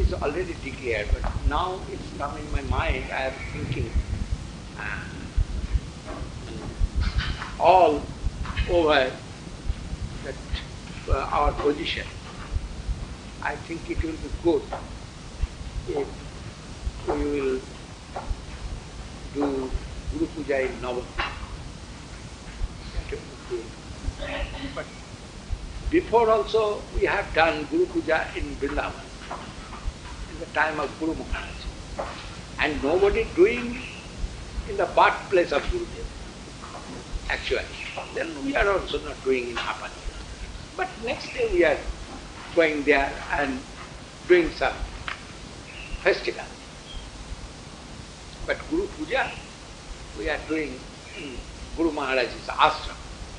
is already declared, but now it's come in my mind. I am thinking all over that our position. I think it will be good if we will do Guru Puja in Navadvip. But before also we have done Guru Puja in Vrindavan in the time of Guru Maharaj. And nobody doing in the birthplace of Gurudev, actually. Then we are also not doing in Hapani. But next day we are going there and doing some festival. But Guru Puja we are doing in Guru Maharaj's ashram.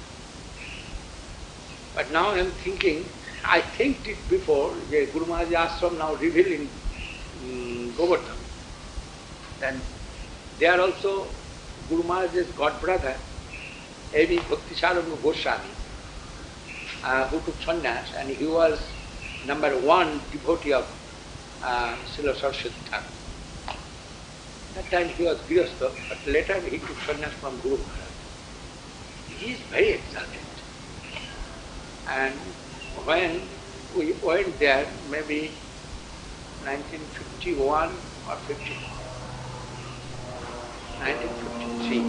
But now I am thinking, I think it before, the Guru Maharaj's ashram now revealed in Govardhan. Then there also Guru Maharaj's godbrother, A.V. Bhaktisaranga Goswami, who took sannyas, and he was number one devotee of Srila Saraswati Thakur. That time he was Grihastha, but later he took sannyas from Guru Maharaj. He is very exalted. And when we went there, maybe 1951 or 50, 1953,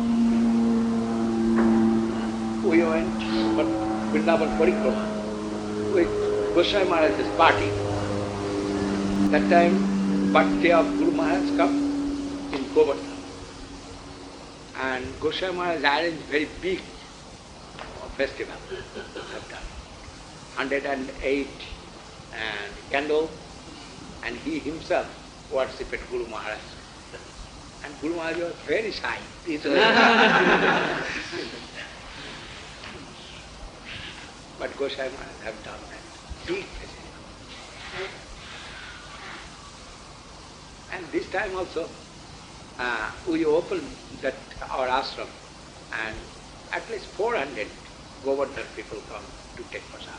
we went for Vrindavan Parikrama with Goswami Maharaj's party. That time, birthday of Guru Maharaj come in Govardhan. And Goswami Maharaj arranged very big festival. Have done 108 candles, and he himself worshipped Guru Maharaj. And Guru Maharaj was very shy. But Goswami Maharaj have done that big festival. And this time also we opened that our ashram, and at least 400 Govardhan people come to take prasad.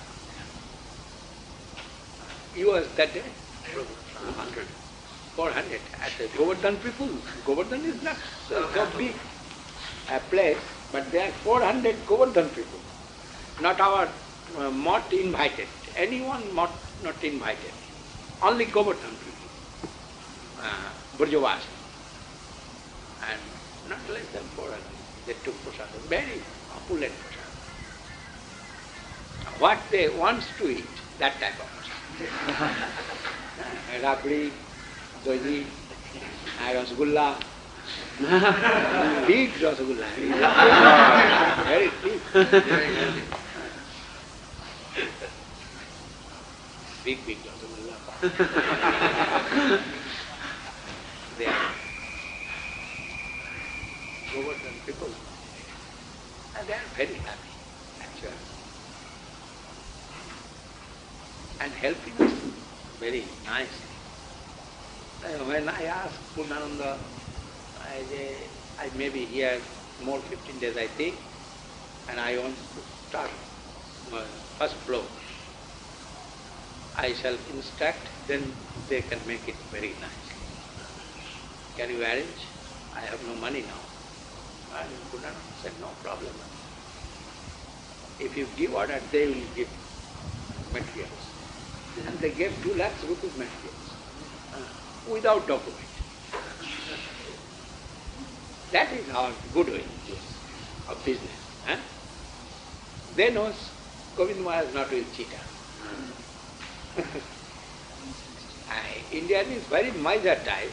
You was that day? 400. 400. At the Govardhan people. Govardhan is not so big a place, but there are 400 Govardhan people. Not our mott invited. Anyone mott not invited. Only Govardhan people. Burjavas. And not less than 400. They took prasad. Very opulent prasad. What they want to eat, that type of prasad. Rabdi, doji, rasgulla, big rasgulla. Very big. Big rasgulla. They are Govardhan people. And they are very happy, actually. And helping us very nicely. When I asked Purnananda, I may be here more 15 days, I think, and I want to start my first floor. I shall instruct, then they can make it very nicely. Can you arrange? I have no money now. And Purnananda said, no problem. If you give order, they will give materials. And they gave 2 lakhs rupees materials without document. That is our goodwill of business. They know Govind Maharaj not will cheat us. Indian is very miser type.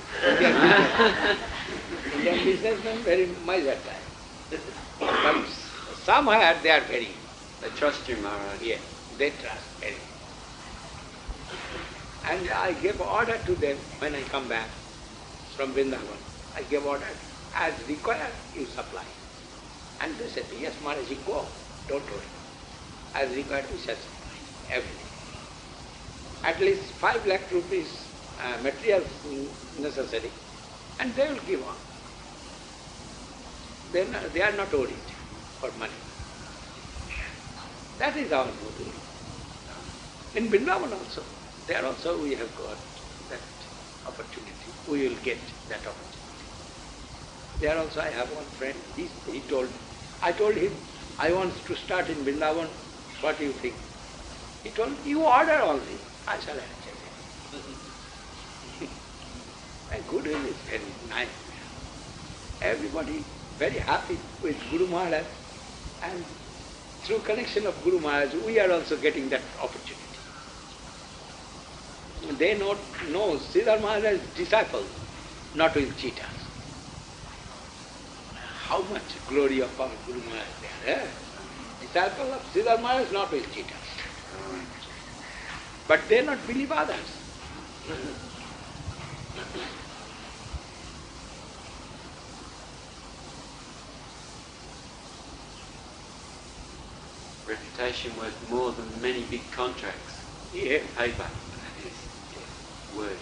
Indian businessmen very miser type. But somewhere they are very. They trust you, Maharaj. Yes, they trust very. And I gave order to them when I come back from Vrindavan. I gave order, as required, you supply. And they said, yes, Maharaj, you go, don't worry. As required, we shall supply everything. At least 5 lakh rupees materials necessary, and they will give on. They are not worried for money. That is our goodwill. In Vrindavan also, there also we have got that opportunity, we will get that opportunity. There also I have one friend, I told him, I want to start in Vrindavan, what do you think? He told, you order only, I shall answer it. And goodwill is very nice. Everybody very happy with Guru Maharaj, and through connection of Guru Maharaj, we are also getting that opportunity. They know Sridhar Maharaj's disciples, not with cheetahs. How much glory of our Guru Maharaj there, eh? Disciple of Sridhar Maharaj, not with cheetahs. But they not believe others. Reputation worth more than many big contracts. Yeah. Paper. Word.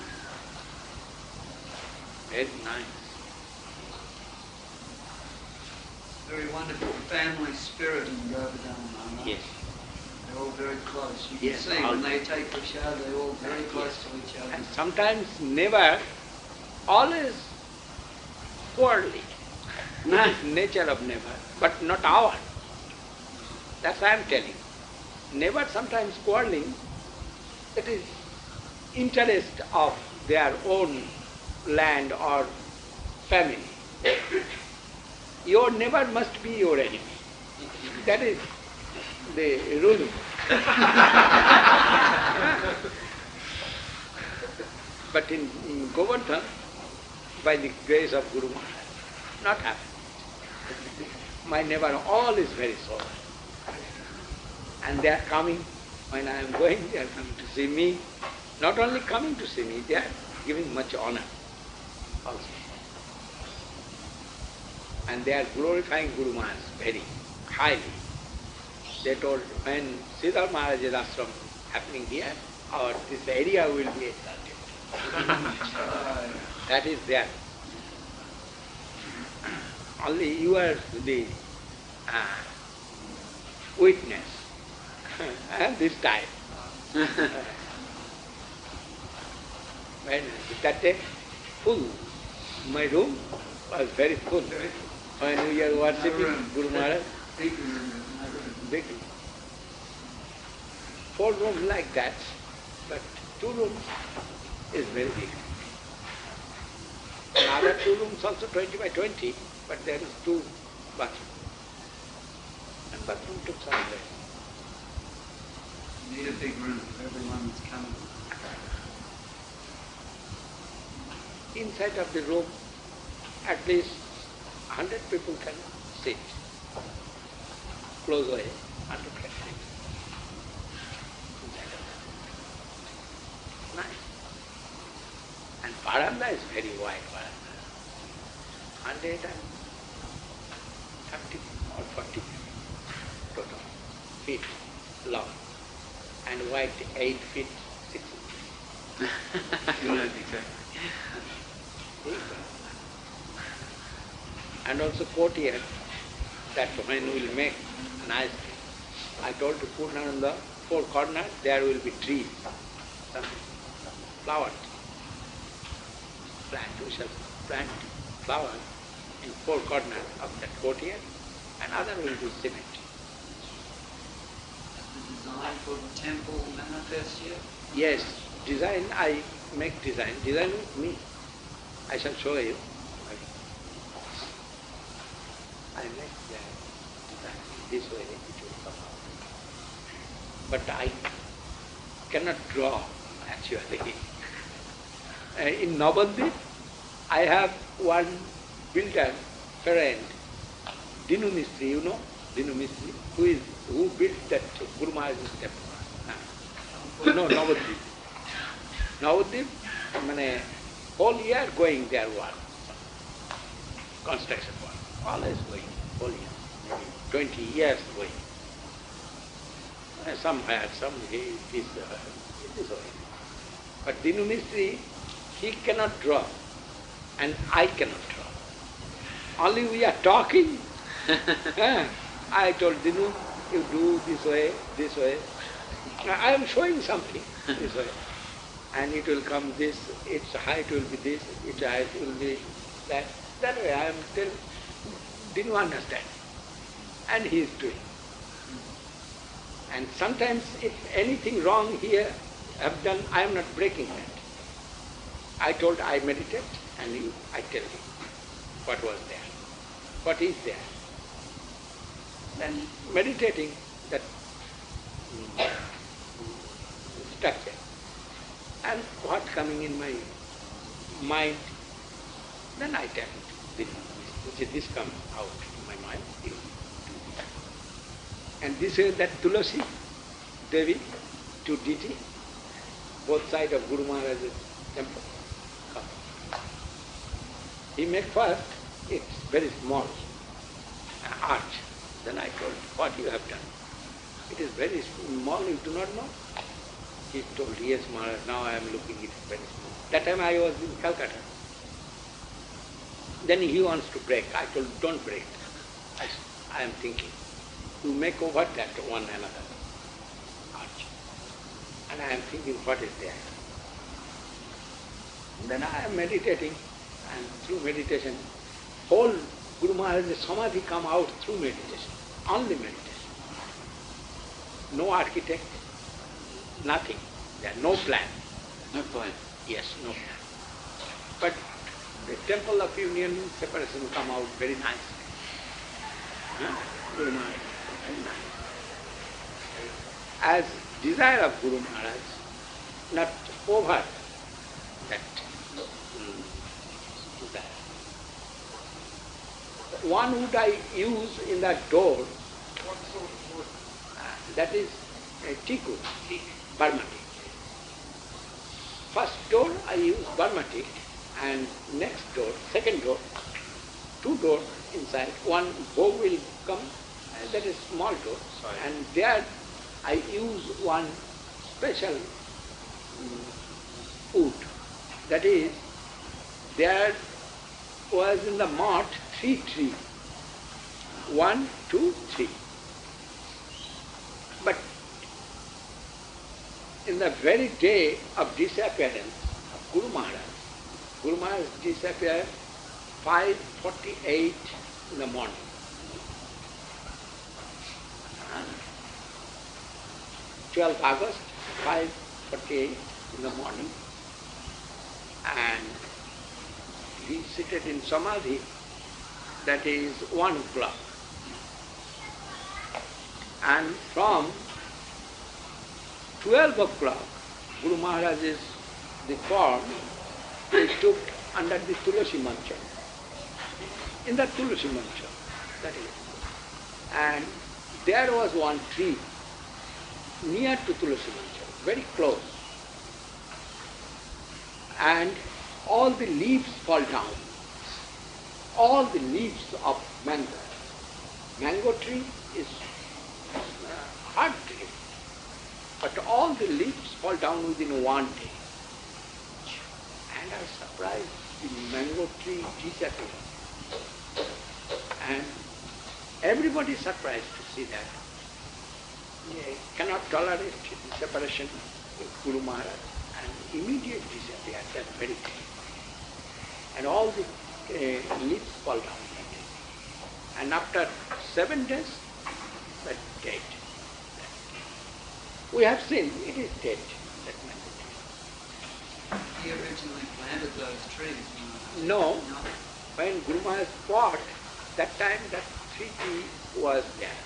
Very nice. Very wonderful family spirit in Govardhan. Yes. They're all very close. You Yes, can see when they take the show, they're all very close to each other. And sometimes never, always quarreling. That is nature of never, but not our. That's what I am telling. Never sometimes quarreling, that is interest of their own land or family. Your neighbor must be your enemy. That is the rule. But in Govardhan, by the grace of Guru Maharaj, not happened. My neighbor all is very sorry. And they are coming, when I am going, they are coming to see me. Not only coming to see me, they are giving much honor also. And they are glorifying Guru Maharaj very highly. They told, when Sridhar Maharaj's ashram happening here, this area will be exalted. That is there. Only you are the witness this time. When that day, full. My room was very full. When we are worshipping Guru Maharaj, big. 4 rooms like that, but 2 rooms is very big. Another 2 rooms also 20 by 20, but there is 2 bathrooms. And bathroom took some place. You need a big room for everyone that's coming. Inside of the room, at least 100 people can sit. Close away, 100 can sit. Inside of that. Nice. And veranda is very wide veranda. 130 or 40 total feet long, and wide 8 feet 6 inches. And also courtyard, that when we will make nice, I told to put on the 4 corners, there will be trees, some flowers. We shall plant flowers in 4 corners of that courtyard, and other will be cement. The design for the temple manifest yet? Yes, design, I make design with me. I shall show you. I make that design this way, it will come out. But I cannot draw, actually. In Navadvip, I have one builder friend, Dinu Mistri, you know, Dinu Mistri, who built that Guru Maharaj's temple. No, Navadvip. Navadvip, whole year going their work, construction work, always going, whole year, maybe 20 years going. Somewhere, it is way. But Dinu Mistri, he cannot draw, and I cannot draw. Only we are talking. I told Dinu, you do this way, this way. I am showing something this way. and it will come this, its height will be this, its height will be that. That way I am didn't understand. And he is doing. And sometimes if anything wrong here I have done, I am not breaking that. I told I meditate and I tell you what was there, what is there. Then meditating that structure and what coming in my mind, then I tell this comes out in my mind. And this is that Tulasi Devi, 2 deity, both sides of Guru Maharaj's temple. Come. He made first, it's very small, an arch. Then I told, what you have done? It is very small, you do not know? He told, yes Maharaj, now I am looking, it is very small. That time I was in Calcutta. Then he wants to break. I told, don't break. I am thinking. You make over that one another arch. And I am thinking, what is there? Then I am meditating, and through meditation, whole Guru Maharaj's Samadhi come out through meditation, only meditation. No architect, nothing. There no plan. No plan. Yes, no plan. But the temple of union separation come out very nice. Guru Maharaj, very nice. As desire of Guru Maharaj, not over that desire. One wood I use in that door, What sort of wood? that is a teak wood, Burma teak. First door I use Burma teak, and next door, second door, 2 doors inside, one bow will come, and that is small door, and there I use one special wood. That is, there was in the mart 3 trees, 1, 2, 3. But in the very day of disappearance of Guru Maharaj disappeared 5:48 in the morning. 12th August, 5:48 in the morning, and he seated in Samadhi, that is 1 o'clock. And from 12 o'clock, Guru Maharaj's the form they took under the Tulasi Mancha. In the Tulasi Mancha, that is. And there was one tree near to Tulasi Mancha, very close. And all the leaves fall down. All the leaves of mango. Mango tree is hard tree. But all the leaves fall down within 1 day. And I was surprised, the mango tree disappeared. And everybody is surprised to see that. They cannot tolerate the separation with Guru Maharaj, and immediately disappeared that very day. And all the leaves fall down that day. And after 7 days, that dead. We have seen it is dead, that mango tree. He originally planted those trees. No, when Guru Maharaj fought, that time that tree was there.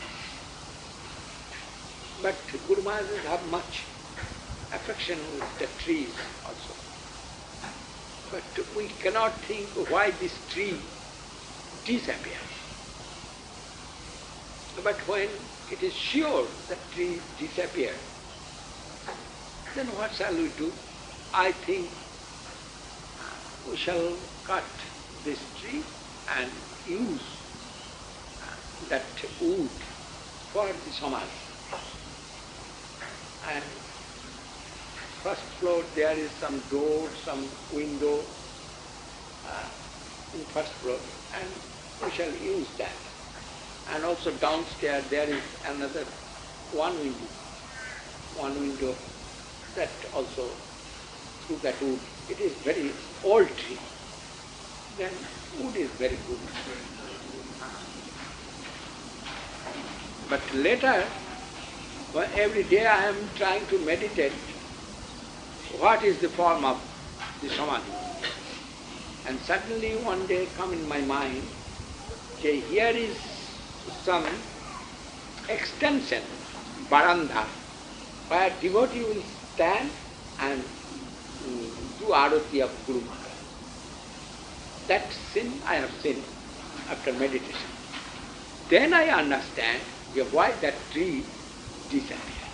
But Guru Maharaj have much affection with the trees also. But we cannot think why this tree disappeared. But when it is sure that tree disappeared, then what shall we do? I think we shall cut this tree and use that wood for the samadhi. And first floor there is some door, some window in first floor, and we shall use that. And also downstairs there is another one window that also look at wood, it is very old tree. Then wood is very good. But later, every day I am trying to meditate what is the form of the samadhi. And suddenly one day come in my mind, okay, here is some extension, baranda, where devotee will stand and do arati of Guru Maharaj. That scene I have seen after meditation. Then I understand why that tree disappeared.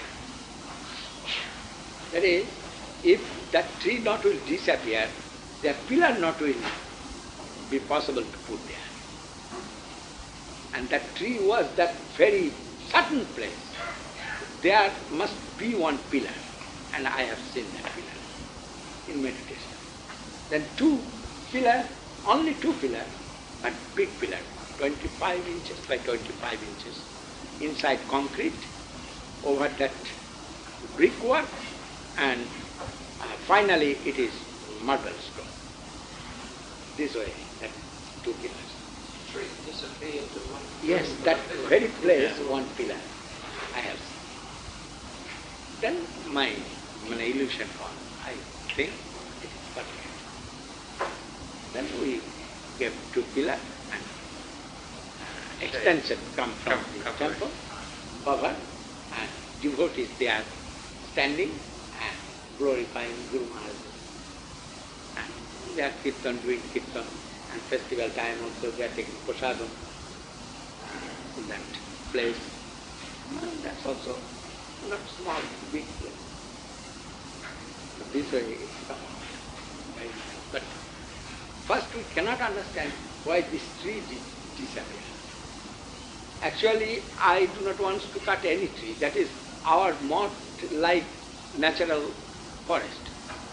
That is, if that tree not will disappear, the pillar not will be possible to put there. And that tree was that very certain place. There must be one pillar, and I have seen that pillar in meditation. Then two pillars, only two pillars, but big pillar, 25 inches by 25 inches, inside concrete, over that brickwork, and finally it is marble stone. This way, that two pillars. Tree disappeared to one. Yes, that very place, one pillar, I have seen. Then my illusion gone. I think it is perfect. Then we gave two pillars and extension come from the temple, cover, and devotees they are standing and glorifying Guru Maharaj. And they are kirtan, doing kirtan, and festival time also they are taking prasadam in that place. And that's also not small, big place. But this way it comes out very nice. But first we cannot understand why this tree disappeared. Actually, I do not want to cut any tree. That is our moth-like natural forest.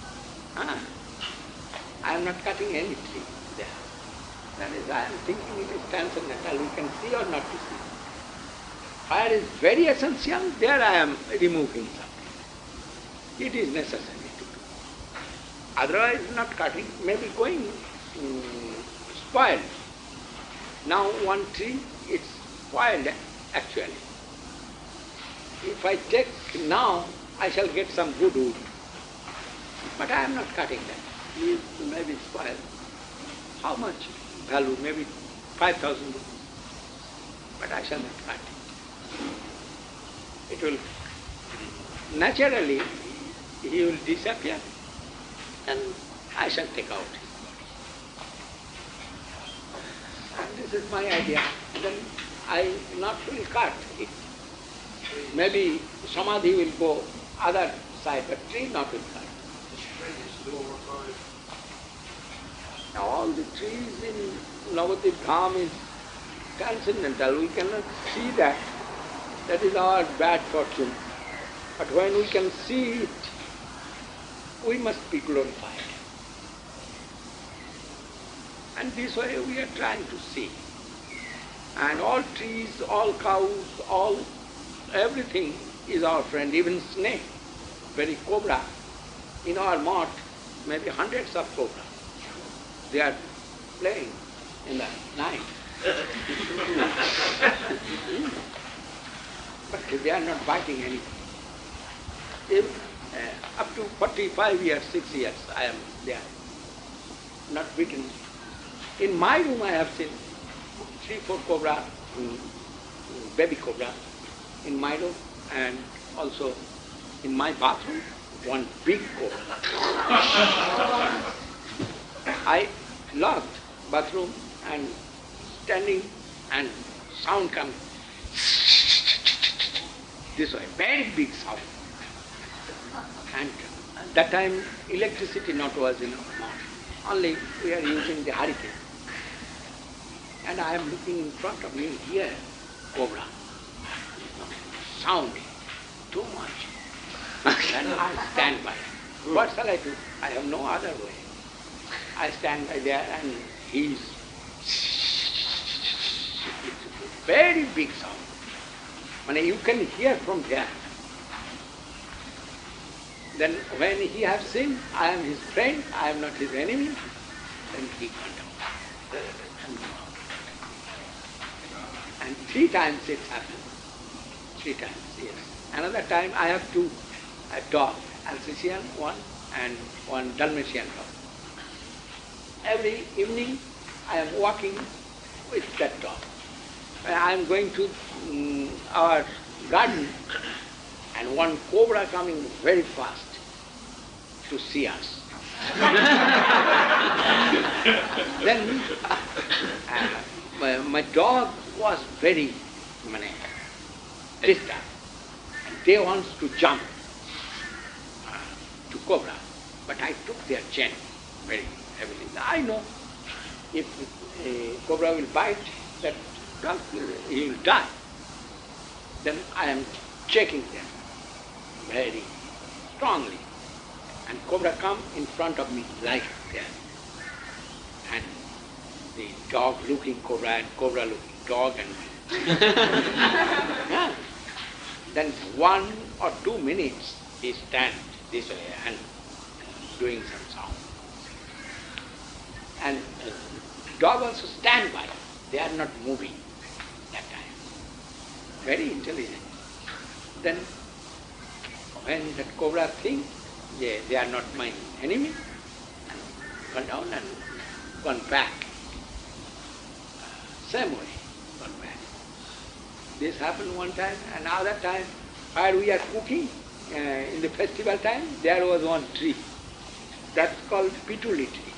I am not cutting any tree there. That is, I am thinking it is transcendental. We can see or not to see. Fire is very essential. There I am removing something. It is necessary to do. Otherwise, not cutting, maybe going spoiled. Now one tree, it's spoiled actually. If I take now, I shall get some good wood. But I am not cutting that. It may be spoiled. How much value? Maybe 5,000 rupees. But I shall not cut it. It will naturally, he will disappear and I shall take out his body. And this is my idea. Then I not will cut it. Maybe samadhi will go other side, but tree not will cut. Now all the trees in Navadvip Dham is transcendental. We cannot see that. That is our bad fortune. But when we can see it, we must be glorified. And this way we are trying to see. And all trees, all cows, everything is our friend, even snake, very cobra. In our mart, maybe hundreds of cobra. They are playing in the night. But they are not biting anything. Up to 45 years, 6 years, I am there, not bitten. In my room I have seen 3-4 cobra, baby cobra, in my room, and also in my bathroom, one big cobra. I locked bathroom and standing and sound comes this way, very big sound. And that time electricity not was enough, only we are using the hurricane. And I am looking in front of me here, cobra, sound too much. And I stand by. What shall I do? I have no other way. I stand by there and he is very big sound. You can hear from there. Then when he has seen I am his friend, I am not his enemy, then he went out. And 3 times it happened. 3 times, yes. Another time I have 2 dogs, Alsatian one and one Dalmatian dog. Every evening I am walking with that dog. When I am going to our garden and one cobra coming very fast to see us. Then my dog was very disturbed. They wants to jump to cobra, but I took their chain very heavily. I know if a cobra will bite, that dog he will die. Then I am checking them very strongly. And cobra come in front of me like that. And the dog looking cobra and cobra looking dog and yeah. Then 1 or 2 minutes he stands this way and doing some sound. And dog also stand by. They are not moving that time. Very intelligent. Then when that cobra thinks, yeah, they are not my enemy, and gone down and gone back. Same way, gone back. This happened one time, and another time, while we are cooking in the festival time, there was one tree. That's called pituli tree.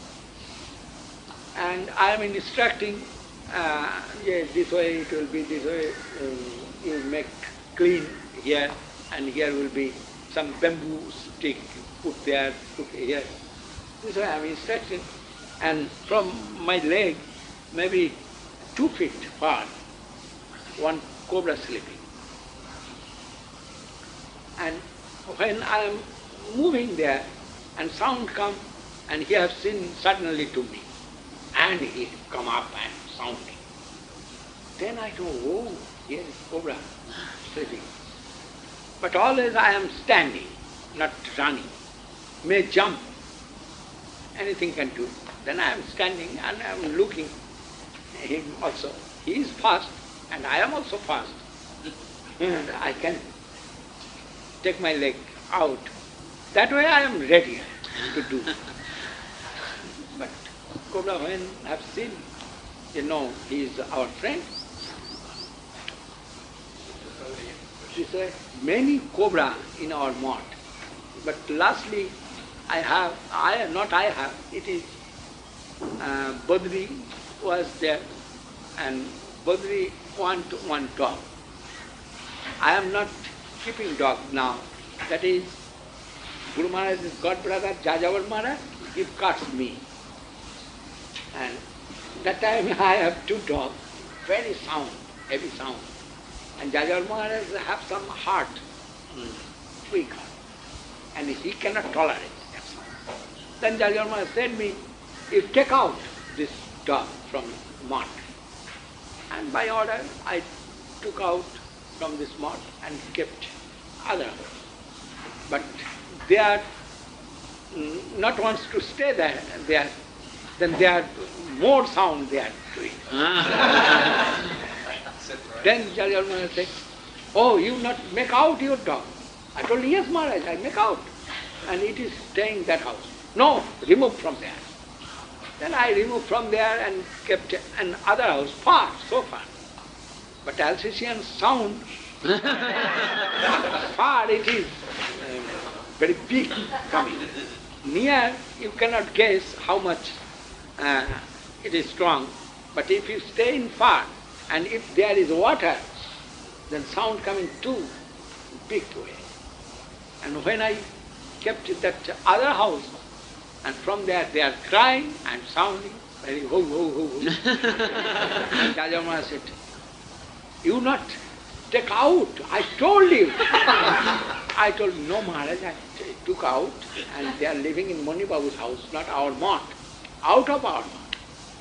And I am instructing, yes, this way it will be, this way you make clean here, and here will be some bamboo stick, put there, put here. This way I am instructing, and from my leg, maybe 2 feet far, one cobra sleeping. And when I am moving there, and sound come, and he has seen suddenly to me, and he come up and sounding. Then I thought, oh, here is cobra sleeping. But always I am standing, not running. May jump, anything can do. Then I am standing and I am looking him also. He is fast and I am also fast. And I can take my leg out. That way I am ready to do. But cobra, when I have seen, he is our friend. She said, many cobra in our mart. But lastly, it is Badri was there, and Badri want one dog. I am not keeping dog now. That is, Guru Maharaj's god brother, Jajavar Maharaj, he cuts me. And that time I have 2 dogs, very sound, heavy sound. And Jajavar Maharaj have some heart, weak heart, and he cannot tolerate that sound. Then Jajavar Maharaj said me, you take out this dog from mart. And by order, I took out from this mart and kept other. But they are not wants to stay there. Then they are more sound they are doing. Then Jajavar Maharaj said, oh, you not make out your dog. I told him, yes, Maharaj, I make out. And it is staying that house. No, remove from there. Then I removed from there and kept another house far, so far. But Alsatian sound, far it is very big coming. Near, you cannot guess how much it is strong. But if you stay in far, and if there is water, then sound coming too big way. And when I kept that other house, and from there they are crying and sounding very ho ho ho ho. And Jajavar Maharaj said, you not take out, I told you. I told him, no Maharaj, I took out, and they are living in Mani Babu's house, not our mart, out of our mart.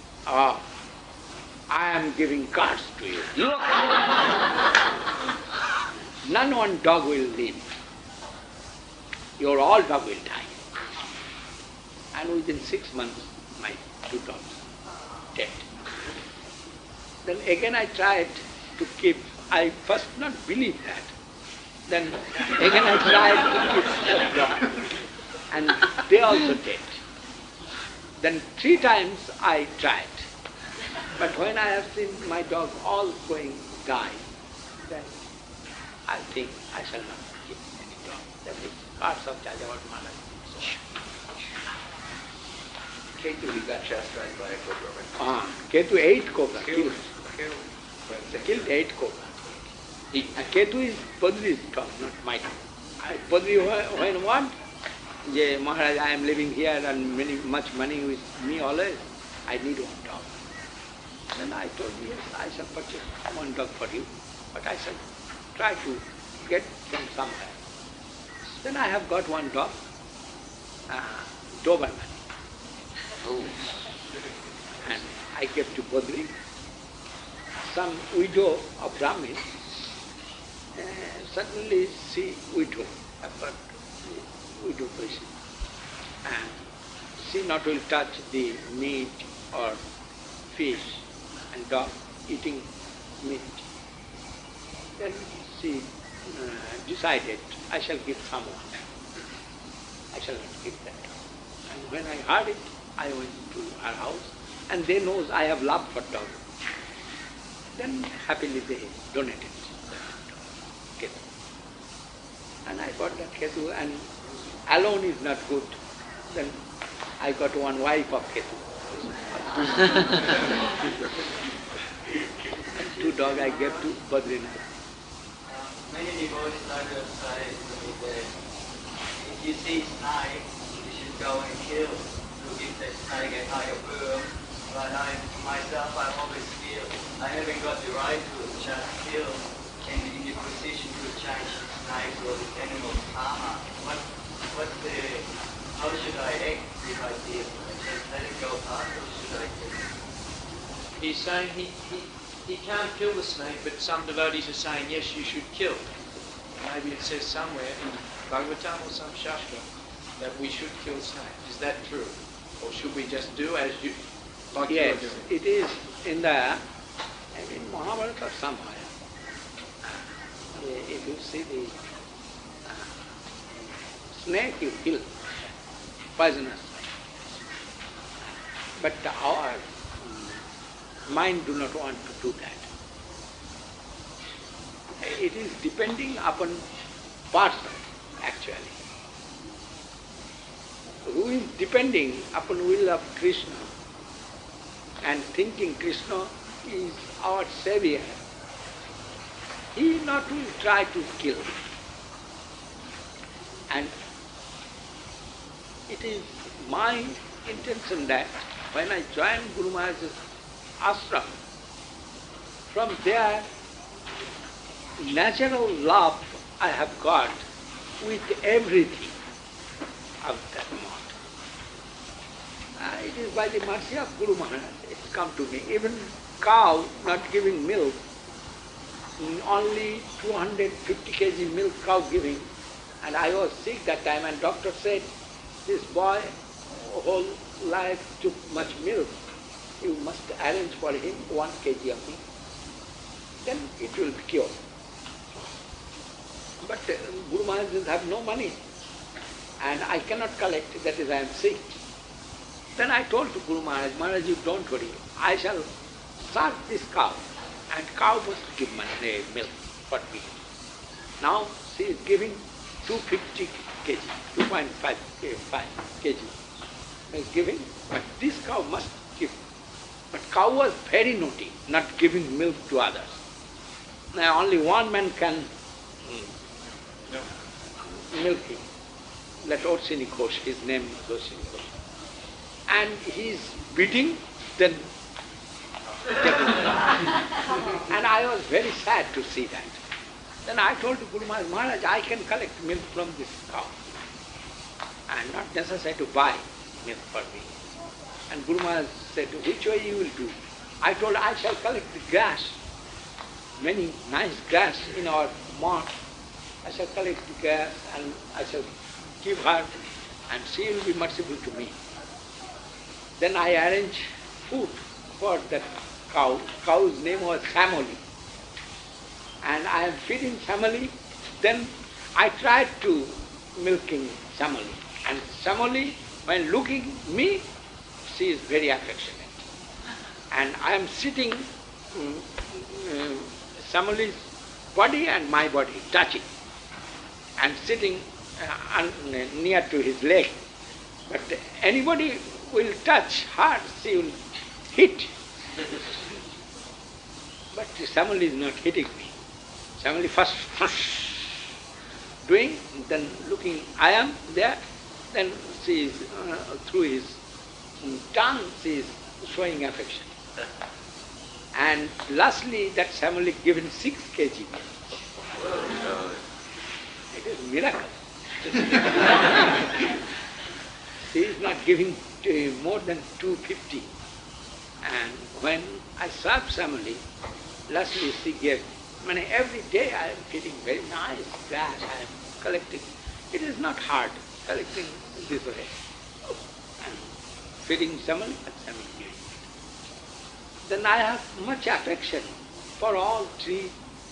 I am giving cards to you. None one dog will live. your all dog will die. And within 6 months, my 2 dogs dead. Then again I tried to keep, I first not believe that. Then again I tried to keep the dog, and they also dead. Then 3 times I tried. But when I have seen my dog all going die, then I think I shall not keep any dog. That is parts of Jajavat Maharaj. Ketu, he got chastised by a cobra, right? Ketu ate cobra, killed. Killed. Killed 8 cobra. And Ketu is Padri's dog, not mine. Padri when what? Yeah, Maharaj, I am living here and much money with me always. I need one dog. Then I told him, yes, I shall purchase one dog for you, but I shall try to get from somewhere. Then I have got one dog, Doberman. Oh. And I gave to Badri. Some widow of Brahmin, suddenly she widow, but widow person. And she not will touch the meat or fish and dog eating meat. Then she decided, I shall give someone. I shall not give that. And when I heard it, I went to her house, and they knows I have love for dog. Then happily they donated that Ketu. And I got that Ketu, and alone is not good. Then I got one wife of Ketu. 2 dogs I gave to Badrinath. Many devotees like to say that if you see snake, you should go and kill to give that snake a higher birth. But I myself, I always feel I haven't got the right to just kill and in the position to change the snake or the animal's karma. How should I act if I feel? Just let it go past, or should I kill it? He's saying he can't kill the snake, but some devotees are saying, yes, you should kill. Maybe it says somewhere in Bhagavatam or some Shastra that we should kill snakes. Is that true? Or should we just do as you, like you are Yes, doing? it is in the, in Mahabharata or somewhere. If you see the snake, you kill, poisonous. But our mind do not want to do that. It is depending upon person, actually. Who is depending upon will of Krishna and thinking Krishna is our savior, he not will try to kill. And it is my intention that when I join Guru Maharaj's ashram, from there natural love I have got with everything of that mode. It is by the mercy of Guru Maharaj it's come to me. Even cow not giving milk, only 250 kg milk cow giving, and I was sick that time and doctor said, this boy whole life took much milk, you must arrange for him 1 kg of milk, then it will be cured. But Guru Maharaj have no money and I cannot collect, that is I am sick. Then I told to Guru Maharaj, Maharaj, you don't worry, I shall serve this cow and cow must give milk for me. Now she is giving 250 kg, 2.5 kg is giving, but this cow must give. But cow was very naughty, not giving milk to others. Now only one man can milk him. That Orsini Ghosh, his name is Orsini Ghosh. And he is beating, then and I was very sad to see that. Then I told Guru Maharaj, Maharaj, I can collect milk from this cow and not necessary to buy milk for me. And Guru Maharaj said, which way you will do? I told, I shall collect the grass, many nice grass in our mart. I shall collect the grass and I shall give her and she will be merciful to me. Then I arrange food for that cow. Cow's name was Samoli. And I am feeding Samoli. Then I tried to milking Samoli. And Samoli, when looking me, she is very affectionate. And I am sitting Samoli's body and my body touching and sitting near to his leg. But anybody will touch her, she will hit. But Samoli is not hitting me. Samoli first doing, then looking, I am there, then she is, through his tongue, she is showing affection. And lastly, that Samoli given 6 kg. It is a miracle. She is not giving more than 250. And when I served Samoli, lastly she gave. Every day I am feeling very nice grass, I am collecting. It is not hard collecting this way. And feeding Samoli, and Samoli giving. Then I have much affection for all 3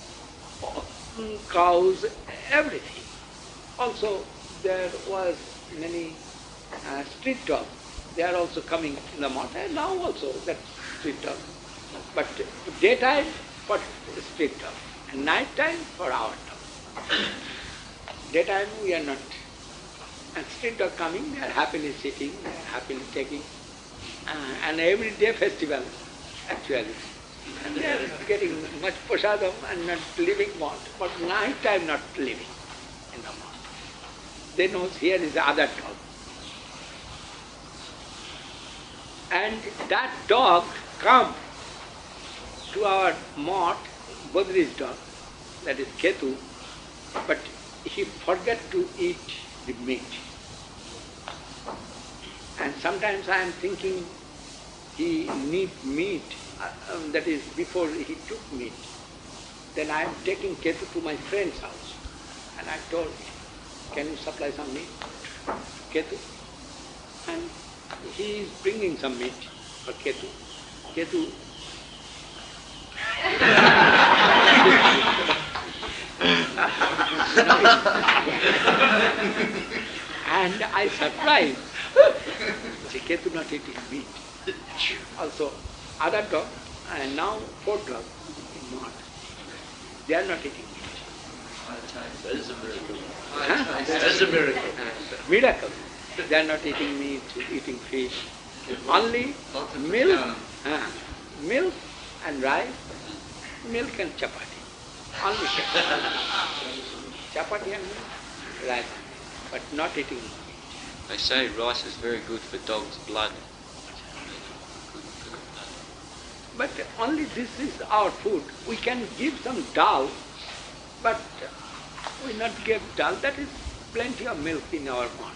cows, everything. Also there was many street dogs. They are also coming in the morning, and now also that street dog. But daytime for street dog, and night time for our dog. Daytime we are not. And street dog coming, they are happily sitting, they are happily taking. And every day festival, actually. And they are getting much prasadam and not living more. But night time not living in the morning. They know here is the other dog. And that dog come to our mott, Bodri's dog, that is Ketu, but he forget to eat the meat. And sometimes I am thinking he need meat, that is before he took meat. Then I am taking Ketu to my friend's house. And I told, can you supply some meat, Ketu? And he is bringing some meat for Ketu. Ketu and I surprised. See, Ketu not eating meat. Also, other dog, and now 4 dogs in Mott. They are not eating meat. That is a miracle. Huh? That's a miracle. Miracle. They are not eating meat, eating fish. Only milk, milk and rice, milk and chapati. Only chapati and milk, rice, but not eating meat. They say rice is very good for dogs' blood. But only this is our food. We can give some dal, but we not give dal. That is plenty of milk in our pond.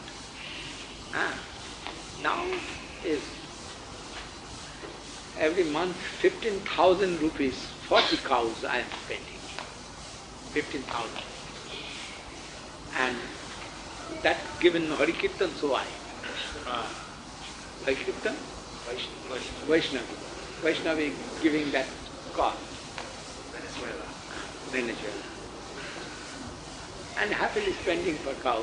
Now is every month 15,000 rupees, 40 cows I am spending. 15,000. And that given Harikirtan so I. Harikirtan? Vaishnavi. Vaishnavi giving that cost. Venezuela. And happily spending for cows.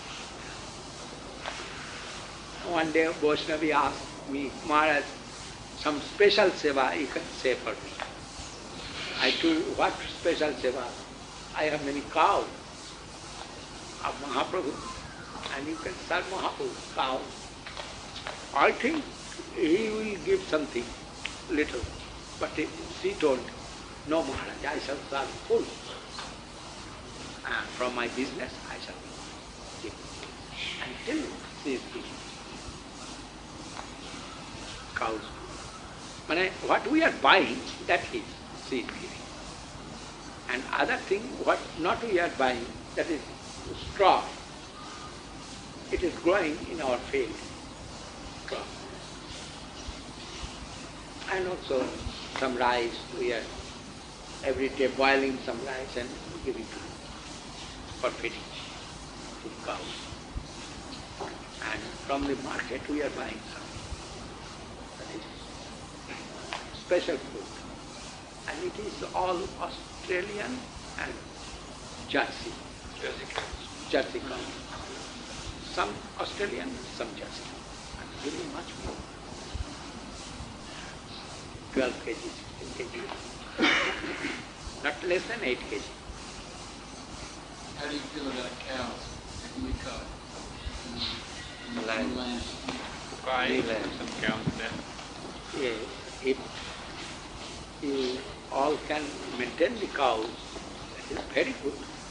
One day Vaishnavi asked me, Maharaj, some special seva you can say for me. I told, what special seva? I have many cows of Mahaprabhu, and you can serve Mahaprabhu cows. I think he will give something little, but she told, no Maharaj, I shall serve full. And from my business I shall give. Until she is giving cows. What we are buying, that is she is giving. And other thing, what not we are buying, that is straw. It is growing in our field. Straw. And also some rice, we are every day boiling some rice and giving to for feeding to cows. And from the market we are buying some. That is special food. And it is all Australian and Jersey. Jersey cows. Some Australian, some Jersey. And really much more. 12 kgs, 15 kgs. Not less than 8 kg. How do you feel about cows that we caught? Lamb. Lamb. Buy Lamb. some cows there. Yes, if you all can maintain the cows, that is very good.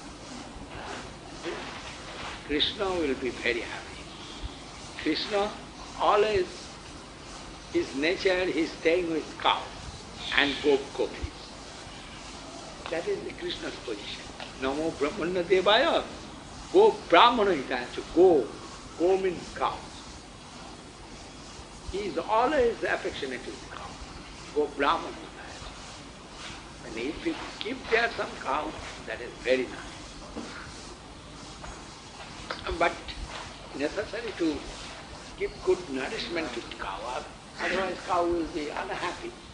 Krishna will be very happy. Krishna always, his nature, he is staying with cow and gopis. That is the Krishna's position. Namo Brahmana Devaya. Go Brahmana Hitaya. Go. Go means cow. He is always affectionate with cow. Go Brahmana Hitaya. And if you keep there some cow, that is very nice. But necessary to give good nourishment to cow. Otherwise cow will be unhappy.